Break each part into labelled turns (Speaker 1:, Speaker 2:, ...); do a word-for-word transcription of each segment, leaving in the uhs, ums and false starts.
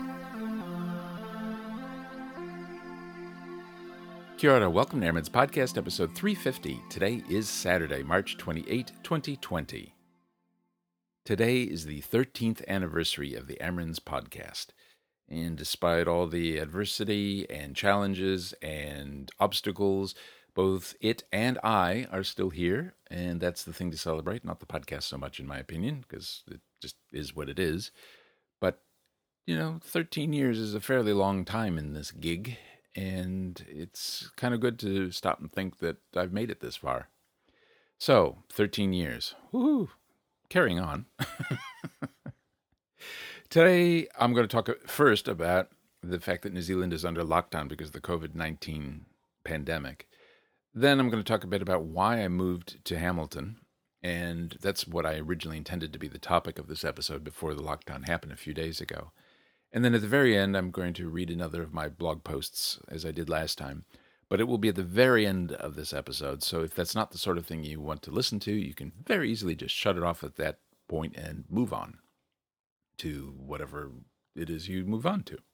Speaker 1: Kia ora, welcome to Airman's Podcast, episode three fifty. Today is Saturday, March twenty-eighth, twenty twenty. Today is the thirteenth anniversary of the Airman's Podcast. And despite all the adversity and challenges and obstacles, both it and I are still here. And that's the thing to celebrate, not the podcast so much, in my opinion, because it just is what it is. But, you know, thirteen years is a fairly long time in this gig. And it's kind of good to stop and think that I've made it this far. So, thirteen years. Woohoo! Carrying on. Today, I'm going to talk first about the fact that New Zealand is under lockdown because of the covid nineteen pandemic. Then I'm going to talk a bit about why I moved to Hamilton. And that's what I originally intended to be the topic of this episode before the lockdown happened a few days ago. And then at the very end, I'm going to read another of my blog posts, as I did last time. But it will be at the very end of this episode, so if that's not the sort of thing you want to listen to, you can very easily just shut it off at that point and move on to whatever it is you move on to.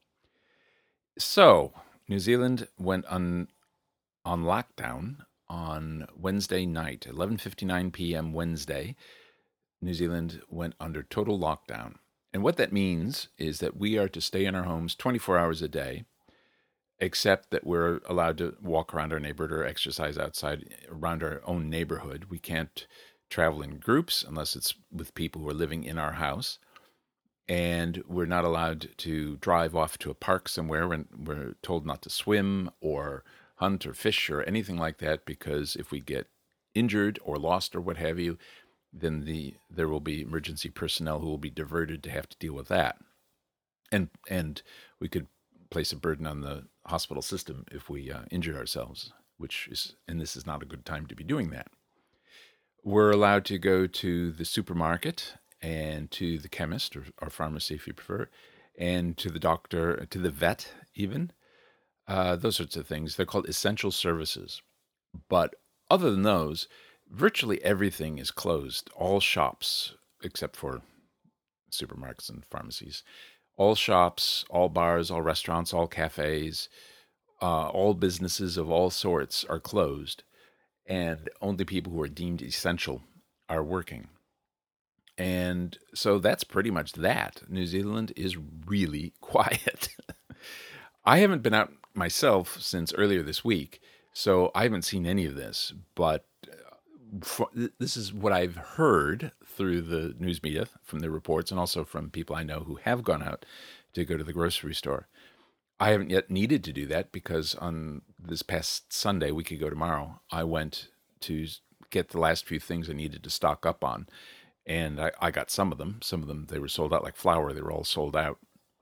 Speaker 1: So, New Zealand went on, on lockdown on Wednesday night, eleven fifty-nine p.m. Wednesday. New Zealand went under total lockdown. And what that means is that we are to stay in our homes twenty-four hours a day, except that we're allowed to walk around our neighborhood or exercise outside around our own neighborhood. We can't travel in groups unless it's with people who are living in our house. And we're not allowed to drive off to a park somewhere when we're told not to swim or hunt or fish or anything like that, because if we get injured or lost or what have you, then the there will be emergency personnel who will be diverted to have to deal with that. And and we could place a burden on the hospital system if we uh, injured ourselves, which is, and this is not a good time to be doing that. We're allowed to go to the supermarket and to the chemist or, or pharmacy if you prefer, and to the doctor, to the vet even, uh, those sorts of things. They're called essential services. But other than those, virtually everything is closed. All shops, except for supermarkets and pharmacies, all shops, all bars, all restaurants, all cafes, uh, all businesses of all sorts are closed, and only people who are deemed essential are working. And so that's pretty much that. New Zealand is really quiet. I haven't been out myself since earlier this week, so I haven't seen any of this, but For, this is what I've heard through the news media, from the reports, and also from people I know who have gone out to go to the grocery store. I haven't yet needed to do that because on this past Sunday, a week ago tomorrow, I went to get the last few things I needed to stock up on. And I, I got some of them. Some of them, they were sold out like flour. They were all sold out.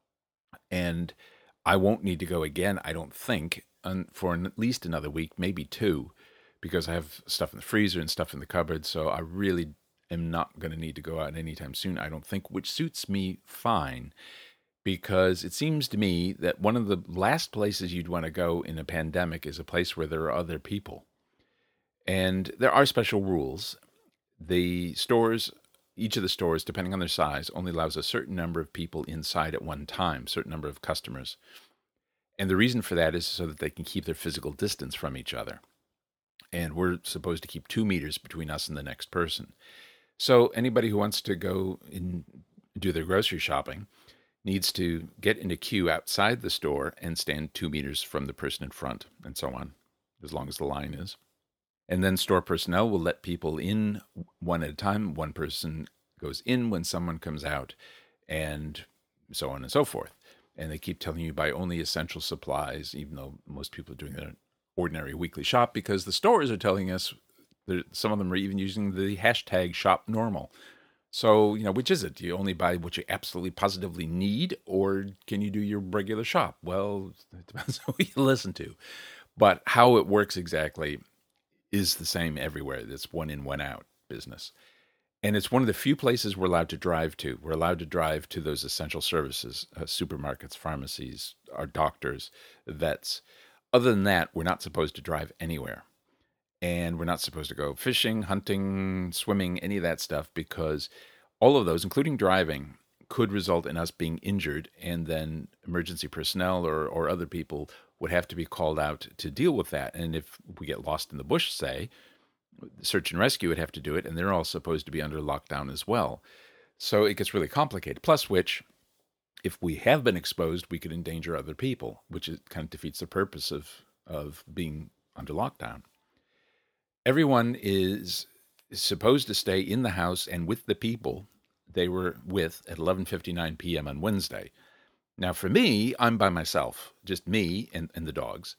Speaker 1: And I won't need to go again, I don't think, for at least another week, maybe two, because I have stuff in the freezer and stuff in the cupboard, so I really am not going to need to go out anytime soon, I don't think, which suits me fine, because it seems to me that one of the last places you'd want to go in a pandemic is a place where there are other people. And there are special rules. The stores, each of the stores, depending on their size, only allows a certain number of people inside at one time, a certain number of customers. And the reason for that is so that they can keep their physical distance from each other. And we're supposed to keep two meters between us and the next person. So anybody who wants to go and do their grocery shopping needs to get in a queue outside the store and stand two meters from the person in front, and so on, as long as the line is. And then store personnel will let people in one at a time. One person goes in when someone comes out, and so on and so forth. And they keep telling you buy only essential supplies, even though most people are doing their ordinary weekly shop, because the stores are telling us that some of them are even using the hashtag shop normal. So, you know, which is it? Do you only buy what you absolutely positively need, or can you do your regular shop? Well, it depends on who you listen to. But how it works exactly is the same everywhere. It's one in, one out business. And it's one of the few places we're allowed to drive to. We're allowed to drive to those essential services, uh, supermarkets, pharmacies, our doctors, vets. Other than that, we're not supposed to drive anywhere. And we're not supposed to go fishing, hunting, swimming, any of that stuff, because all of those, including driving, could result in us being injured, and then emergency personnel or, or other people would have to be called out to deal with that. And if we get lost in the bush, say, search and rescue would have to do it, and they're all supposed to be under lockdown as well. So it gets really complicated. Plus which, if we have been exposed, we could endanger other people, which is, kind of defeats the purpose of, of being under lockdown. Everyone is supposed to stay in the house and with the people they were with at eleven fifty-nine p.m. on Wednesday. Now, for me, I'm by myself, just me and, and the dogs.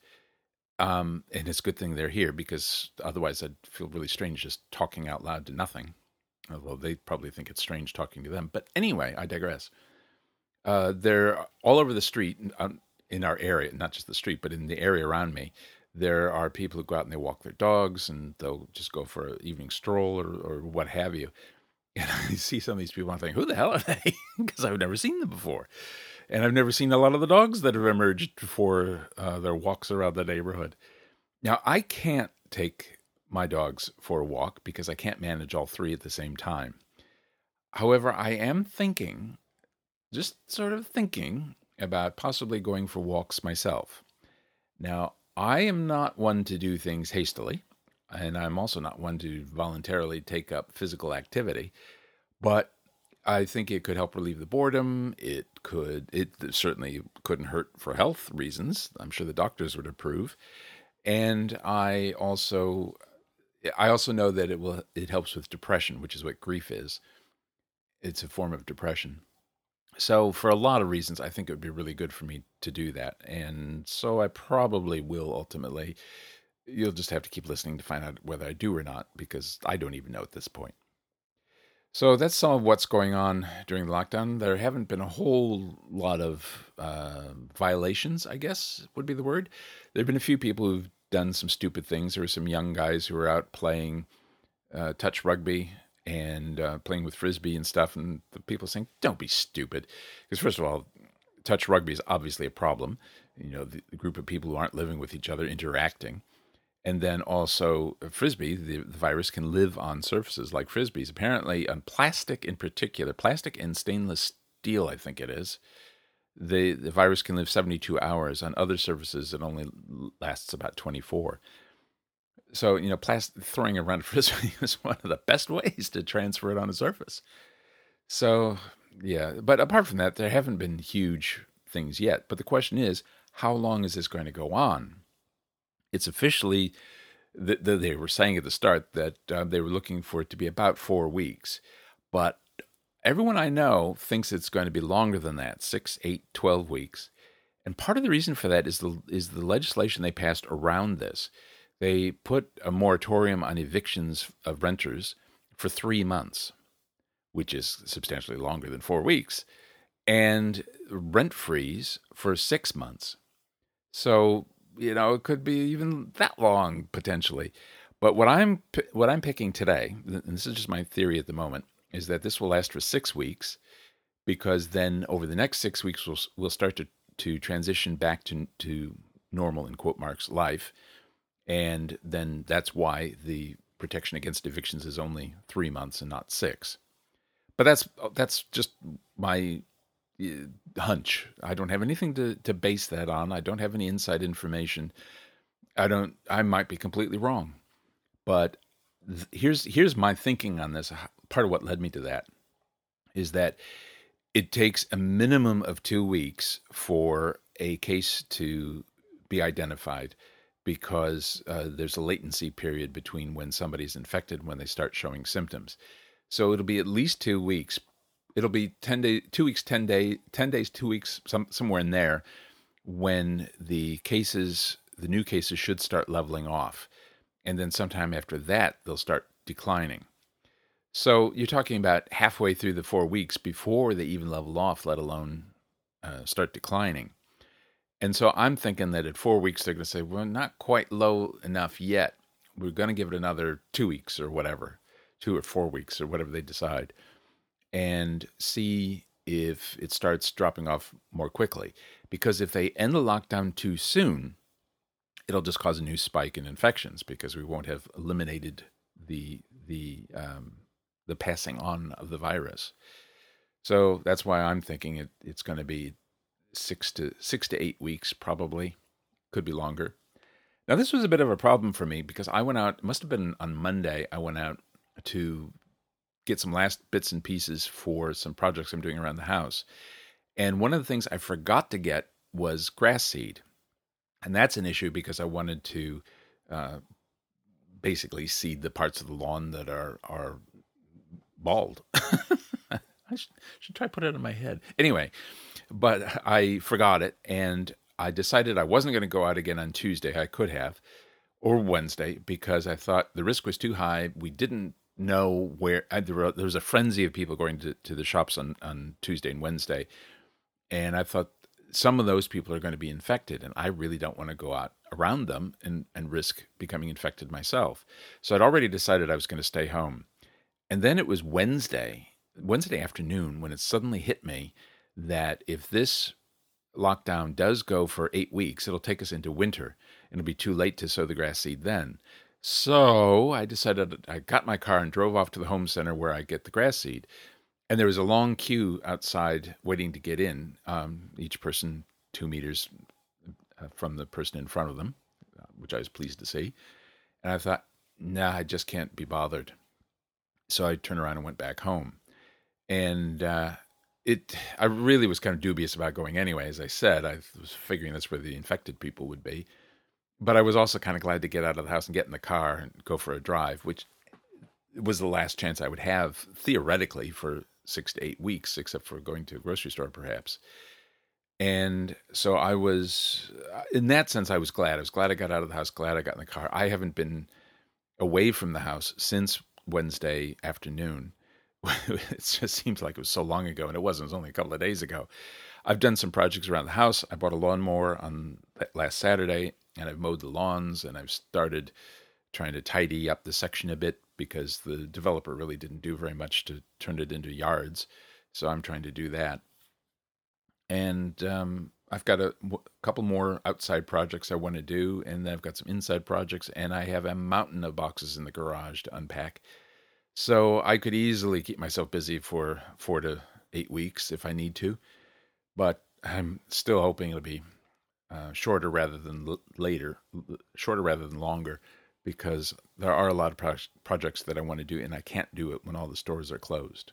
Speaker 1: Um, and it's a good thing they're here, because otherwise I'd feel really strange just talking out loud to nothing. Although they probably think it's strange talking to them. But anyway, I digress. Uh, they're all over the street in our area, not just the street, but in the area around me. There are people who go out and they walk their dogs, and they'll just go for an evening stroll or, or what have you. And I see some of these people, I'm thinking, who the hell are they? Because I've never seen them before. And I've never seen a lot of the dogs that have emerged for uh, their walks around the neighborhood. Now, I can't take my dogs for a walk because I can't manage all three at the same time. However, I am thinking, just sort of thinking about possibly going for walks myself. Now, I am not one to do things hastily, and I'm also not one to voluntarily take up physical activity, but I think it could help relieve the boredom. It could, it certainly couldn't hurt for health reasons. I'm sure the doctors would approve. And I also, I also know that it will, it helps with depression, which is what grief is. It's a form of depression. So for a lot of reasons, I think it would be really good for me to do that. And so I probably will ultimately. You'll just have to keep listening to find out whether I do or not, because I don't even know at this point. So that's some of what's going on during the lockdown. There haven't been a whole lot of uh, violations, I guess would be the word. There have been a few people who've done some stupid things. There were some young guys who were out playing uh, touch rugby and uh, playing with Frisbee and stuff, and the people saying, don't be stupid. Because first of all, touch rugby is obviously a problem. You know, the, the group of people who aren't living with each other interacting. And then also Frisbee, the, the virus can live on surfaces like Frisbees. Apparently on plastic in particular, plastic and stainless steel, I think it is, the, the virus can live seventy-two hours. On other surfaces, it only lasts about twenty-four. So, you know, plastic, throwing around Frisbee is one of the best ways to transfer it on a surface. So, yeah. But apart from that, there haven't been huge things yet. But the question is, how long is this going to go on? It's officially, the, the, they were saying at the start that uh, they were looking for it to be about four weeks. But everyone I know thinks it's going to be longer than that, six, eight, twelve weeks. And part of the reason for that is the is the legislation they passed around this. They put a moratorium on evictions of renters for three months, which is substantially longer than four weeks, and rent freeze for six months. So, you know, it could be even that long potentially. But what I'm what I'm picking today, and this is just my theory at the moment, is that this will last for six weeks, because then over the next six weeks we'll we'll start to to transition back to to normal, in quote marks, life, and then that's why the protection against evictions is only three months and not six. But that's that's just my hunch. I don't have anything to, to base that on. I don't have any inside information. I don't. I might be completely wrong, but th- here's here's my thinking on this. Part of what led me to that is that it takes a minimum of two weeks for a case to be identified, because uh, there's a latency period between when somebody's infected and when they start showing symptoms. So it'll be at least two weeks. It'll be ten days, two weeks, ten days, ten days, two weeks, some, somewhere in there, when the cases, the new cases should start leveling off. And then sometime after that, they'll start declining. So you're talking about halfway through the four weeks before they even level off, let alone uh, start declining. And so I'm thinking that at four weeks, they're going to say, well, not quite low enough yet. We're going to give it another two weeks or whatever, two or four weeks or whatever they decide, and see if it starts dropping off more quickly. Because if they end the lockdown too soon, it'll just cause a new spike in infections, because we won't have eliminated the the um, the passing on of the virus. So that's why I'm thinking it, it's going to be six to six to eight weeks, probably. Could be longer. Now, this was a bit of a problem for me because I went out, it must have been on Monday, I went out to get some last bits and pieces for some projects I'm doing around the house. And one of the things I forgot to get was grass seed. And that's an issue because I wanted to uh, basically seed the parts of the lawn that are, are bald. I should, should try to put it in my head. Anyway, but I forgot it, and I decided I wasn't going to go out again on Tuesday. I could have, or Wednesday, because I thought the risk was too high. We didn't know where. I, there, were, there was a frenzy of people going to, to the shops on, on Tuesday and Wednesday, and I thought some of those people are going to be infected, and I really don't want to go out around them and, and risk becoming infected myself. So I'd already decided I was going to stay home. And then it was Wednesday, Wednesday afternoon, when it suddenly hit me that if this lockdown does go for eight weeks, it'll take us into winter, and it'll be too late to sow the grass seed then. So I decided, I got my car and drove off to the home center where I get the grass seed. And there was a long queue outside waiting to get in, um, each person two meters uh, from the person in front of them, uh, which I was pleased to see. And I thought, nah, I just can't be bothered. So I turned around and went back home. And uh, it, I really was kind of dubious about going anyway. As I said, I was figuring that's where the infected people would be. But I was also kind of glad to get out of the house and get in the car and go for a drive, which was the last chance I would have, theoretically, for six to eight weeks, except for going to a grocery store, perhaps. And so I was, in that sense, I was glad. I was glad I got out of the house, glad I got in the car. I haven't been away from the house since Wednesday afternoon. It just seems like it was so long ago, and it wasn't. It was only a couple of days ago. I've done some projects around the house. I bought a lawnmower on last Saturday, and I've mowed the lawns, and I've started trying to tidy up the section a bit because the developer really didn't do very much to turn it into yards. So I'm trying to do that. And um, I've got a w- couple more outside projects I want to do, and then I've got some inside projects, and I have a mountain of boxes in the garage to unpack. So I could easily keep myself busy for four to eight weeks if I need to, but I'm still hoping it'll be uh, shorter rather than l- later, l- shorter rather than longer, because there are a lot of pro- projects that I want to do, and I can't do it when all the stores are closed.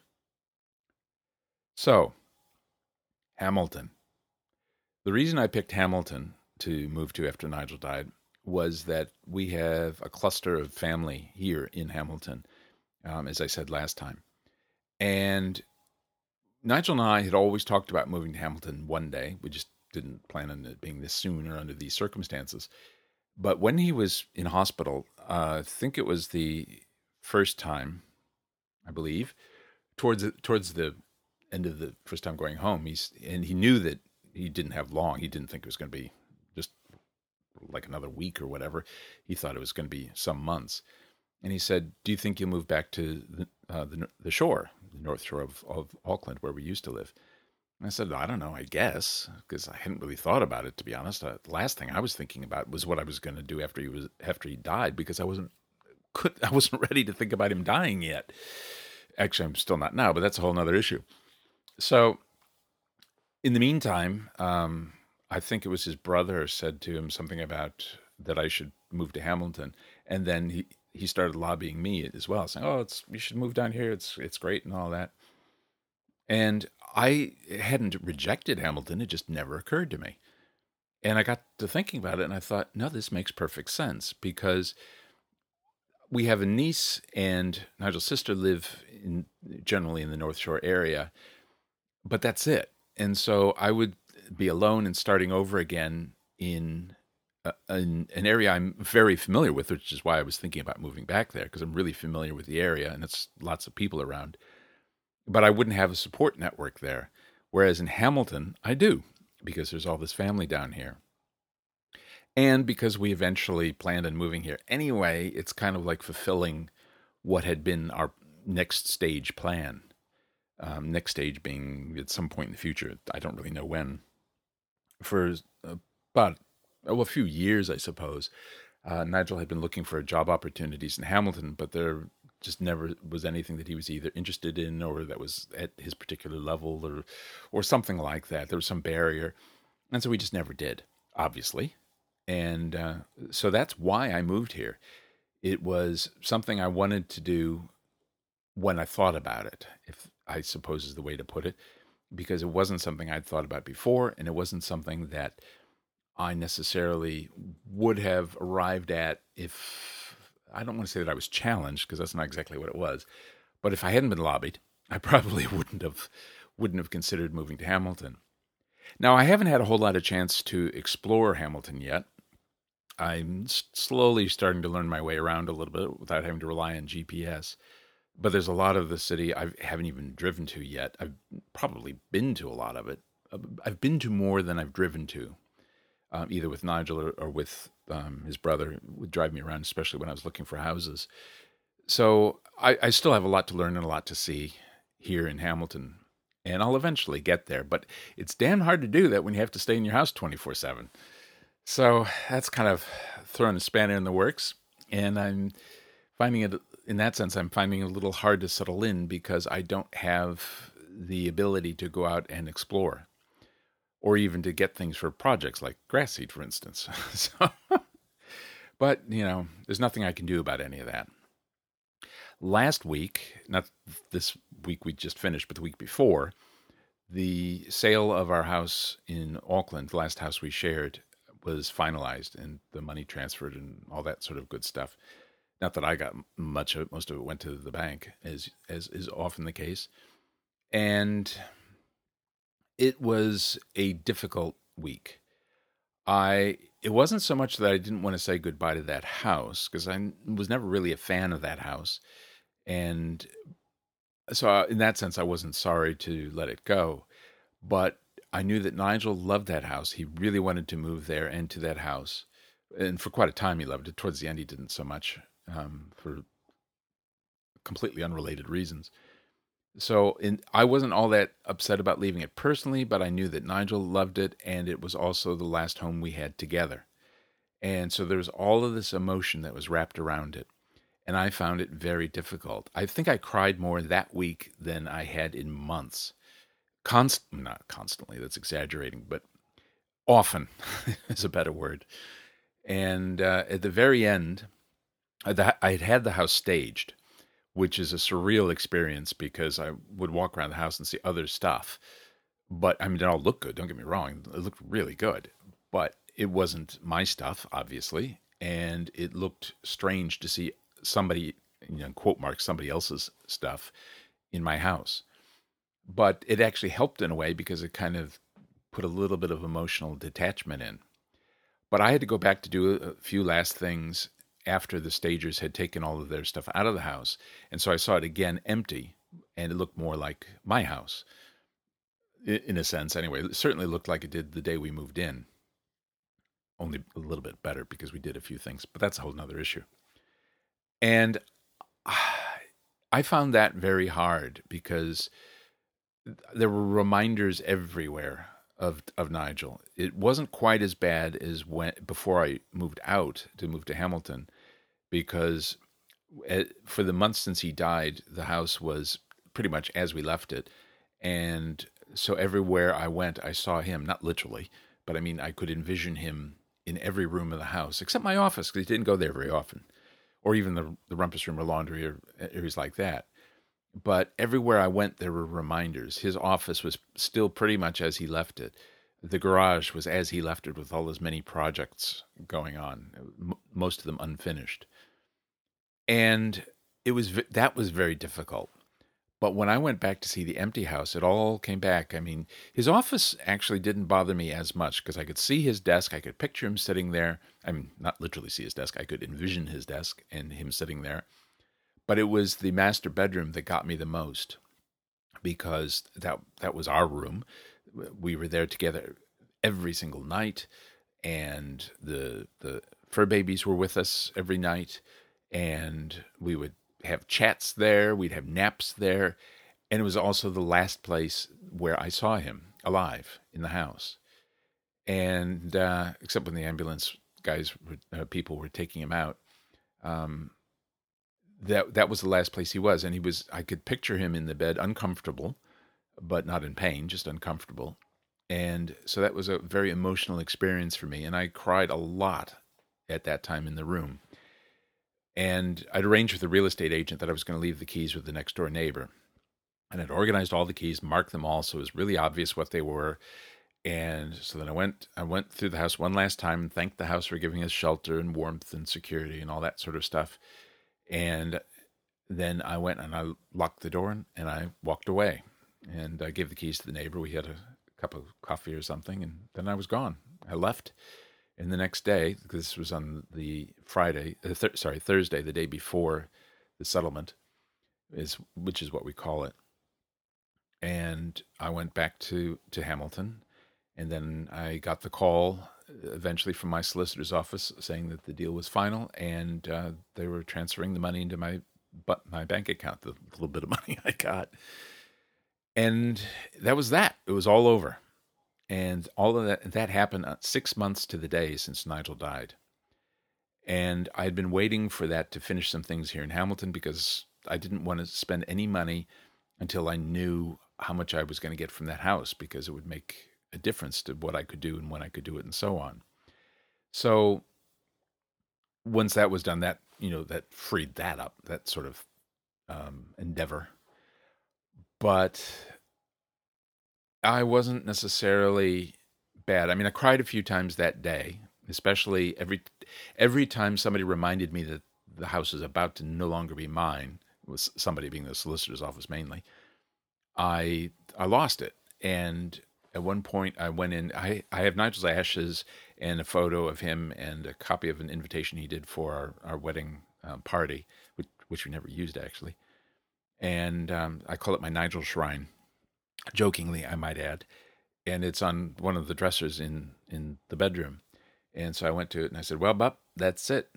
Speaker 1: So, Hamilton. The reason I picked Hamilton to move to after Nigel died was that we have a cluster of family here in Hamilton, um, as I said last time. And Nigel and I had always talked about moving to Hamilton one day. We just didn't plan on it being this soon or under these circumstances. But when he was in hospital, uh, I think it was the first time, I believe, towards the, towards the end of the first time going home, he's and he knew that he didn't have long. He didn't think it was going to be just like another week or whatever. He thought it was going to be some months. And he said, "Do you think you'll move back to the uh, the, the shore, the North Shore of, of Auckland, where we used to live?" And I said, "I don't know, I guess," because I hadn't really thought about it, to be honest. Uh, the last thing I was thinking about was what I was going to do after he was after he died, because I wasn't could I wasn't ready to think about him dying yet. Actually, I'm still not now, but that's a whole other issue. So, in the meantime, um, I think it was his brother said to him something about that I should move to Hamilton, and then he he started lobbying me as well, saying, "Oh, it's you should move down here. It's it's great and all that." And I hadn't rejected Hamilton; it just never occurred to me. And I got to thinking about it, and I thought, no, this makes perfect sense because we have a niece and Nigel's sister live in generally in the North Shore area, but that's it. And so I would be alone and starting over again in, uh, in an area I'm very familiar with, which is why I was thinking about moving back there, because I'm really familiar with the area and it's lots of people around. But I wouldn't have a support network there. Whereas in Hamilton, I do, because there's all this family down here. And because we eventually planned on moving here anyway, it's kind of like fulfilling what had been our next stage plan. Um, next stage being at some point in the future. I don't really know when. For about oh, a few years, I suppose, uh, Nigel had been looking for job opportunities in Hamilton, but there just never was anything that he was either interested in or that was at his particular level or or something like that. There was some barrier. And so we just never did, obviously. And uh, so that's why I moved here. It was something I wanted to do when I thought about it, if I suppose is the way to put it, because it wasn't something I'd thought about before, and it wasn't something that I necessarily would have arrived at if, I don't want to say that I was challenged, because that's not exactly what it was, but if I hadn't been lobbied, I probably wouldn't have wouldn't have considered moving to Hamilton. Now, I haven't had a whole lot of chance to explore Hamilton yet. I'm slowly starting to learn my way around a little bit without having to rely on G P S. But there's a lot of the city I haven't even driven to yet. I've probably been to a lot of it. I've been to more than I've driven to, um, either with Nigel or, or with um, his brother, would drive me around, especially when I was looking for houses. So I, I still have a lot to learn and a lot to see here in Hamilton. And I'll eventually get there. But it's damn hard to do that when you have to stay in your house twenty-four seven. So that's kind of thrown a spanner in the works. And I'm finding it, in that sense, I'm finding it a little hard to settle in because I don't have the ability to go out and explore or even to get things for projects like grass seed, for instance. so, but, you know, there's nothing I can do about any of that. Last week, not this week we just finished, but the week before, the sale of our house in Auckland, the last house we shared, was finalized and the money transferred and all that sort of good stuff. Not that I got much of it. Most of it went to the bank, as as is often the case. And it was a difficult week. I it wasn't so much that I didn't want to say goodbye to that house, because I was never really a fan of that house. And so in that sense, I wasn't sorry to let it go. But I knew that Nigel loved that house. He really wanted to move there and to that house. And for quite a time he loved it. Towards the end he didn't so much, um, for completely unrelated reasons. So in, I wasn't all that upset about leaving it personally, but I knew that Nigel loved it, and it was also the last home we had together. And so there was all of this emotion that was wrapped around it. And I found it very difficult. I think I cried more that week than I had in months. Const- not constantly, that's exaggerating, but often is a better word. And uh, at the very end, I had had the house staged, which is a surreal experience because I would walk around the house and see other stuff. But, I mean, it all looked good, don't get me wrong. It looked really good. But it wasn't my stuff, obviously. And it looked strange to see somebody, you know, quote marks, somebody else's stuff in my house. But it actually helped in a way because it kind of put a little bit of emotional detachment in. But I had to go back to do a few last things after the stagers had taken all of their stuff out of the house. And so I saw it again empty, and it looked more like my house, in a sense anyway. It certainly looked like it did the day we moved in, only a little bit better because we did a few things, but that's a whole nother issue. And I found that very hard because there were reminders everywhere of of Nigel. It wasn't quite as bad as when before I moved out to move to Hamilton, because for the months since he died, the house was pretty much as we left it. And so everywhere I went, I saw him, not literally, but I mean, I could envision him in every room of the house, except my office, because he didn't go there very often, or even the, the rumpus room or laundry or areas like that. But everywhere I went, there were reminders. His office was still pretty much as he left it. The garage was as he left it, with all his many projects going on, m- most of them unfinished. And it was that was very difficult. But when I went back to see the empty house, it all came back. I mean, his office actually didn't bother me as much because I could see his desk. I could picture him sitting there. I mean, not literally see his desk. I could envision his desk and him sitting there. But it was the master bedroom that got me the most, because that that was our room. We were there together every single night, and the the fur babies were with us every night, and we would have chats there. We'd have naps there, and it was also the last place where I saw him alive in the house. And uh, except when the ambulance guys, uh, people were taking him out. Um, that that was the last place he was, and he was. I could picture him in the bed, uncomfortable, but not in pain, just uncomfortable. And so that was a very emotional experience for me, and I cried a lot at that time in the room. And I'd arranged with the real estate agent that I was going to leave the keys with the next door neighbor, and I'd organized all the keys, marked them all, so it was really obvious what they were. And so then I went I went through the house one last time and thanked the house for giving us shelter and warmth and security and all that sort of stuff. And then I went and I locked the door and I walked away. And I gave the keys to the neighbor. We had a cup of coffee or something, and then I was gone. I left. And the next day, because this was on the Friday, uh, th- sorry, Thursday, the day before the settlement, is which is what we call it. And I went back to, to Hamilton, and then I got the call eventually from my solicitor's office saying that the deal was final, and uh, they were transferring the money into my but my bank account, the little bit of money I got. And that was that. It was all over. And all of that that happened six months to the day since Nigel died. And I had been waiting for that to finish some things here in Hamilton because I didn't want to spend any money until I knew how much I was going to get from that house, because it would make a difference to what I could do and when I could do it and so on. So once that was done, that, you know, that freed that up, that sort of um, endeavor. But I wasn't necessarily bad. I mean, I cried a few times that day, especially every every time somebody reminded me that the house is about to no longer be mine, with somebody being the solicitor's office mainly. I I lost it. And at one point I went in, I, I have Nigel's ashes and a photo of him and a copy of an invitation he did for our, our wedding um, party, which, which we never used actually. And um, I call it my Nigel shrine, jokingly, I might add. And it's on one of the dressers in, in the bedroom. And so I went to it and I said, well, Bub, that's it.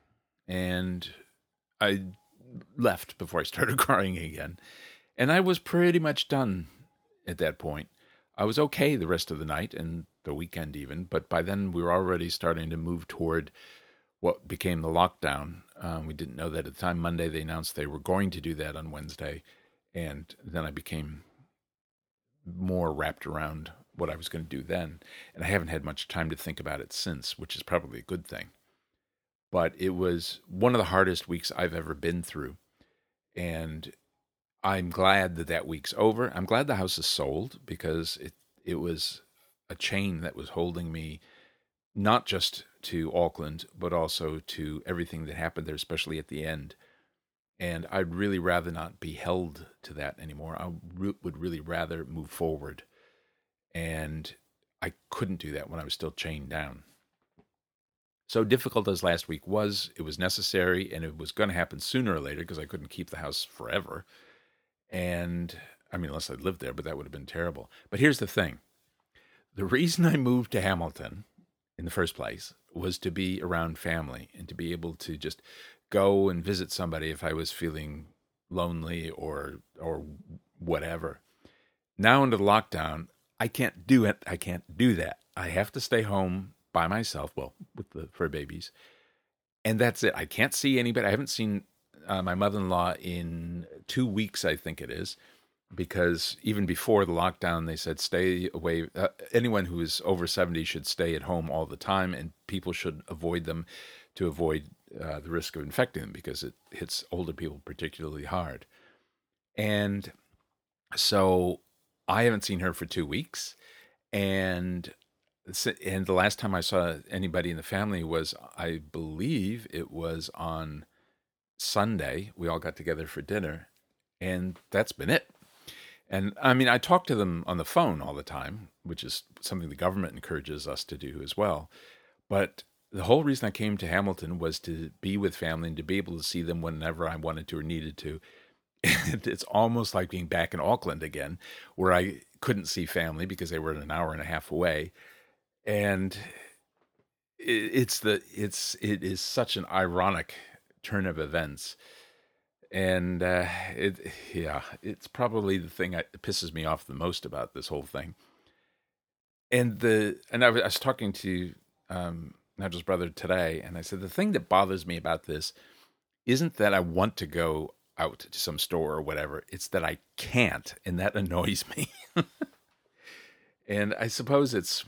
Speaker 1: And I left before I started crying again. And I was pretty much done at that point. I was okay the rest of the night and the weekend even, but by then we were already starting to move toward what became the lockdown. Um, we didn't know that at the time. Monday they announced they were going to do that on Wednesday, and then I became more wrapped around what I was going to do then. And I haven't had much time to think about it since, which is probably a good thing. But it was one of the hardest weeks I've ever been through. And I'm glad that that week's over. I'm glad the house is sold, because it it was a chain that was holding me not just to Auckland, but also to everything that happened there, especially at the end. And I'd really rather not be held to that anymore. I re- would really rather move forward. And I couldn't do that when I was still chained down. So difficult as last week was, it was necessary, and it was going to happen sooner or later because I couldn't keep the house forever. And I mean, unless I'd lived there, but that would have been terrible. But here's the thing. The reason I moved to Hamilton in the first place was to be around family and to be able to just go and visit somebody if I was feeling lonely or or whatever. Now under the lockdown, I can't do it. I can't do that. I have to stay home by myself, well, with the fur babies. And that's it. I can't see anybody. I haven't seen uh, my mother-in-law in two weeks, I think it is, because even before the lockdown, they said stay away. Uh, anyone who is over seventy should stay at home all the time, and people should avoid them to avoid uh, the risk of infecting them, because it hits older people particularly hard. And so I haven't seen her for two weeks. And and the last time I saw anybody in the family was, I believe it was on Sunday. We all got together for dinner, and that's been it. And I mean, I talk to them on the phone all the time, which is something the government encourages us to do as well. But the whole reason I came to Hamilton was to be with family and to be able to see them whenever I wanted to or needed to. And it's almost like being back in Auckland again, where I couldn't see family because they were an hour and a half away. And it's the it's it is such an ironic turn of events. And uh, it, yeah, it's probably the thing that pisses me off the most about this whole thing. And the and I was, I was talking to um, Nigel's brother today, and I said the thing that bothers me about this isn't that I want to go out to some store or whatever. It's that I can't, and that annoys me. And I suppose it's,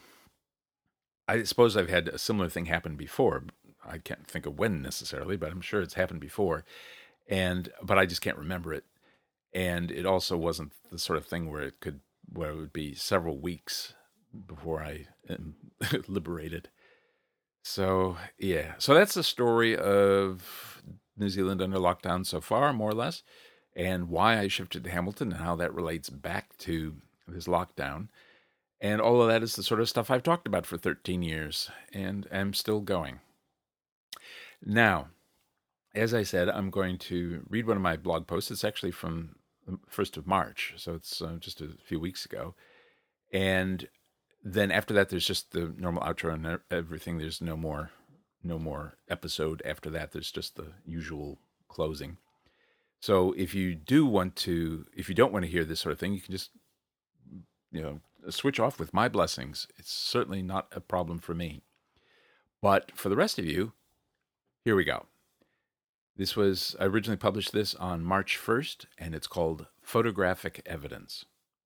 Speaker 1: I suppose I've had a similar thing happen before. I can't think of when necessarily, but I'm sure it's happened before. And, but I just can't remember it. And it also wasn't the sort of thing where it could, where it would be several weeks before I am liberated. So, yeah. So that's the story of New Zealand under lockdown so far, more or less, and why I shifted to Hamilton and how that relates back to this lockdown. And all of that is the sort of stuff I've talked about for thirteen years, and am still going. Now, as I said, I'm going to read one of my blog posts. It's actually from the first of March, so it's uh, just a few weeks ago. And then after that, there's just the normal outro and everything. There's no more, no more episode after that. There's just the usual closing. So if you do want to, if you don't want to hear this sort of thing, you can just, you know, switch off with my blessings. It's certainly not a problem for me. But for the rest of you, here we go. This was, I originally published this on March first, and it's called Photographic Evidence.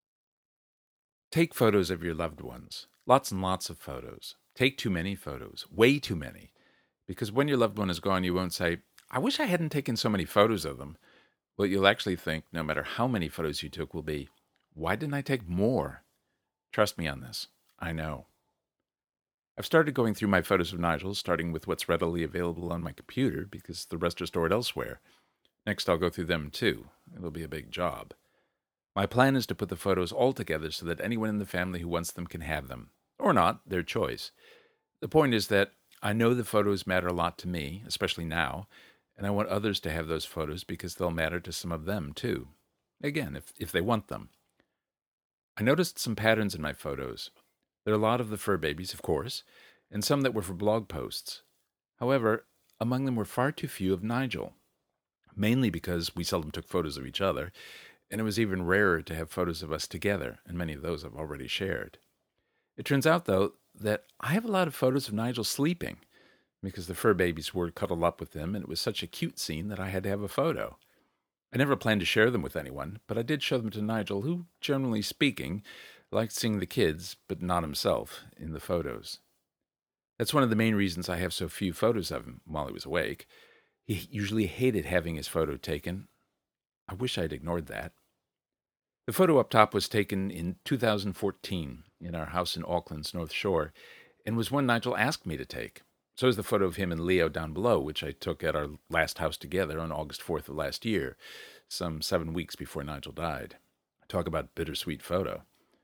Speaker 1: Take photos of your loved ones. Lots and lots of photos. Take too many photos. Way too many. Because when your loved one is gone, you won't say, I wish I hadn't taken so many photos of them. What you'll actually think, no matter how many photos you took, will be, why didn't I take more? Trust me on this. I know. I've started going through my photos of Nigel, starting with what's readily available on my computer, because the rest are stored elsewhere. Next, I'll go through them too. It'll be a big job. My plan is to put the photos all together so that anyone in the family who wants them can have them. Or not, their choice. The point is that I know the photos matter a lot to me, especially now, and I want others to have those photos because they'll matter to some of them too. Again, if, if they want them. I noticed some patterns in my photos. There are a lot of the fur babies, of course, and some that were for blog posts. However, among them were far too few of Nigel, mainly because we seldom took photos of each other, and it was even rarer to have photos of us together, and many of those I've already shared. It turns out, though, that I have a lot of photos of Nigel sleeping, because the fur babies were cuddled up with him, and it was such a cute scene that I had to have a photo. I never planned to share them with anyone, but I did show them to Nigel, who, generally speaking, liked seeing the kids, but not himself, in the photos. That's one of the main reasons I have so few photos of him while he was awake. He usually hated having his photo taken. I wish I'd ignored that. The photo up top was taken in two thousand fourteen in our house in Auckland's North Shore, and was one Nigel asked me to take. So is the photo of him and Leo down below, which I took at our last house together on August fourth of last year, some seven weeks before Nigel died. Talk about bittersweet photo.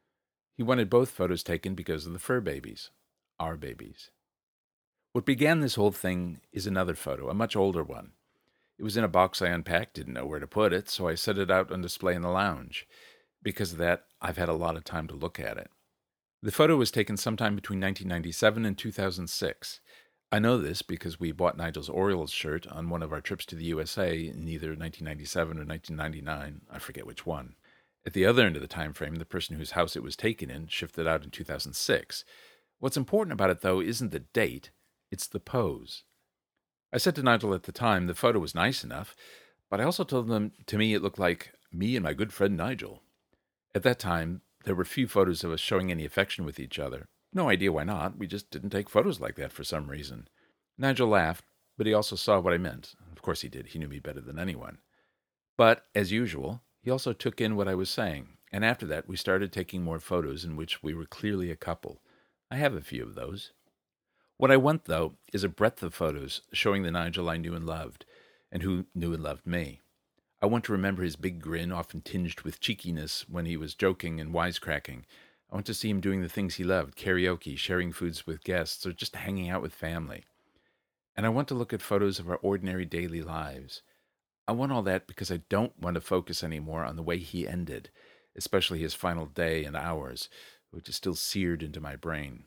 Speaker 1: He wanted both photos taken because of the fur babies, our babies. What began this whole thing is another photo, a much older one. It was in a box I unpacked, didn't know where to put it, so I set it out on display in the lounge. Because of that, I've had a lot of time to look at it. The photo was taken sometime between nineteen ninety-seven and two thousand six. I know this because we bought Nigel's Orioles shirt on one of our trips to the U S A in either nineteen ninety-seven or nineteen ninety-nine, I forget which one. At the other end of the time frame, the person whose house it was taken in shifted out in two thousand six. What's important about it, though, isn't the date, it's the pose. I said to Nigel at the time the photo was nice enough, but I also told him to me it looked like me and my good friend Nigel. At that time, there were few photos of us showing any affection with each other. No idea why not, we just didn't take photos like that for some reason. Nigel laughed, but he also saw what I meant. Of course he did, he knew me better than anyone. But, as usual, he also took in what I was saying, and after that we started taking more photos in which we were clearly a couple. I have a few of those. What I want, though, is a breadth of photos showing the Nigel I knew and loved, and who knew and loved me. I want to remember his big grin, often tinged with cheekiness when he was joking and wisecracking. I want to see him doing the things he loved, karaoke, sharing foods with guests, or just hanging out with family. And I want to look at photos of our ordinary daily lives. I want all that because I don't want to focus anymore on the way he ended, especially his final day and hours, which is still seared into my brain.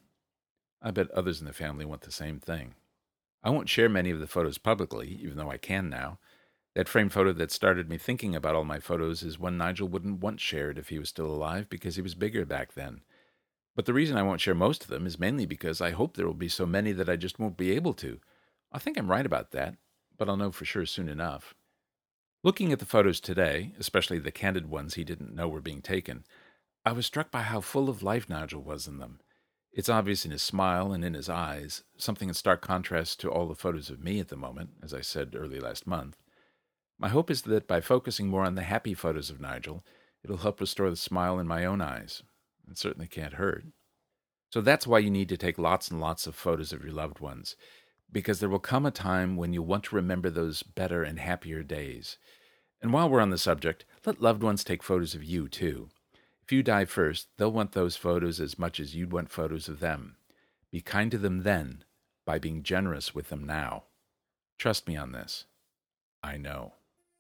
Speaker 1: I bet others in the family want the same thing. I won't share many of the photos publicly, even though I can now. That framed photo that started me thinking about all my photos is one Nigel wouldn't want shared if he was still alive because he was bigger back then. But the reason I won't share most of them is mainly because I hope there will be so many that I just won't be able to. I think I'm right about that. but I'll know for sure soon enough. Looking at the photos today, especially the candid ones he didn't know were being taken, I was struck by how full of life Nigel was in them. It's obvious in his smile and in his eyes, something in stark contrast to all the photos of me at the moment, as I said early last month. My hope is that by focusing more on the happy photos of Nigel, it'll help restore the smile in my own eyes. It certainly can't hurt. So that's why you need to take lots and lots of photos of your loved ones, because there will come a time when you'll want to remember those better and happier days. And while we're on the subject, let loved ones take photos of you, too. If you die first, they'll want those photos as much as you'd want photos of them. Be kind to them then, by being generous with them now. Trust me on this. I know.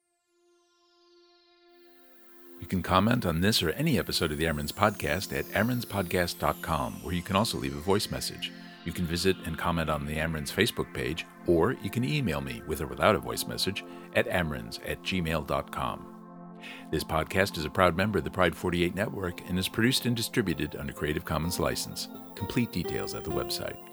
Speaker 1: You can comment on this or any episode of the Amren's Podcast at amrens podcast dot com, where you can also leave a voice message. You can visit and comment on the Amren's Facebook page, or you can email me, with or without a voice message, at amrens at gmail dot com. This podcast is a proud member of the Pride forty-eight Network and is produced and distributed under Creative Commons license. Complete details at the website.